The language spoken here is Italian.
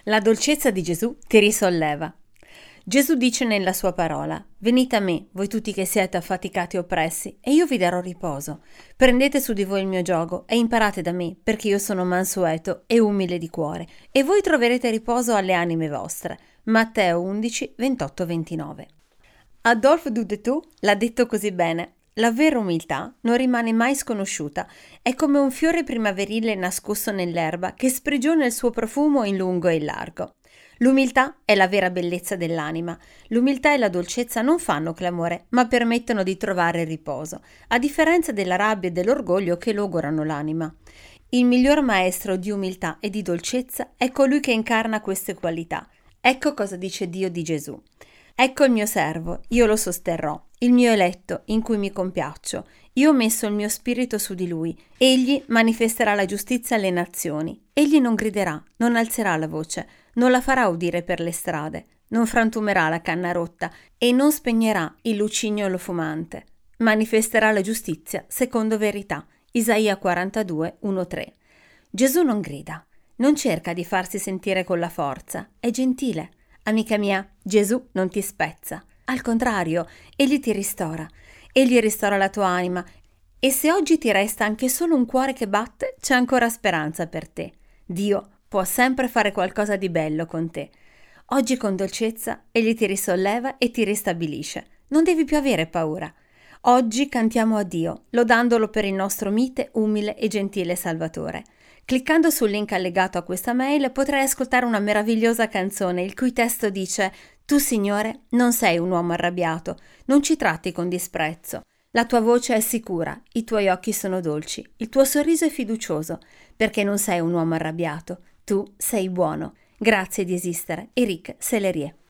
La dolcezza di Gesù ti risolleva. Gesù dice nella sua parola: venite a me, voi tutti che siete affaticati e oppressi, e io vi darò riposo. Prendete su di voi il mio giogo e imparate da me, perché io sono mansueto e umile di cuore, e voi troverete riposo alle anime vostre. Matteo 11, 28-29. Adolphe Dudetou l'ha detto così bene: la vera umiltà non rimane mai sconosciuta, è come un fiore primaverile nascosto nell'erba che sprigiona il suo profumo in lungo e in largo. L'umiltà è la vera bellezza dell'anima. L'umiltà e la dolcezza non fanno clamore, ma permettono di trovare riposo, a differenza della rabbia e dell'orgoglio che logorano l'anima. Il miglior maestro di umiltà e di dolcezza è colui che incarna queste qualità. Ecco cosa dice Dio di Gesù. Ecco il mio servo, io lo sosterrò, il mio eletto, in cui mi compiaccio. Io ho messo il mio spirito su di lui. Egli manifesterà la giustizia alle nazioni. Egli non griderà, non alzerà la voce, non la farà udire per le strade, non frantumerà la canna rotta e non spegnerà il lucignolo fumante. Manifesterà la giustizia secondo verità. Isaia 42, 1-3. Gesù non grida, non cerca di farsi sentire con la forza, è gentile. Amica mia, Gesù non ti spezza. Al contrario, egli ti ristora. Egli ristora la tua anima. E se oggi ti resta anche solo un cuore che batte, c'è ancora speranza per te. Dio può sempre fare qualcosa di bello con te. Oggi con dolcezza egli ti risolleva e ti ristabilisce. Non devi più avere paura. Oggi cantiamo a Dio, lodandolo per il nostro mite, umile e gentile Salvatore. Cliccando sul link allegato a questa mail potrai ascoltare una meravigliosa canzone il cui testo dice: tu, Signore, non sei un uomo arrabbiato, non ci tratti con disprezzo. La tua voce è sicura, i tuoi occhi sono dolci, il tuo sorriso è fiducioso, perché non sei un uomo arrabbiato, tu sei buono. Grazie di esistere. Eric Sellerie.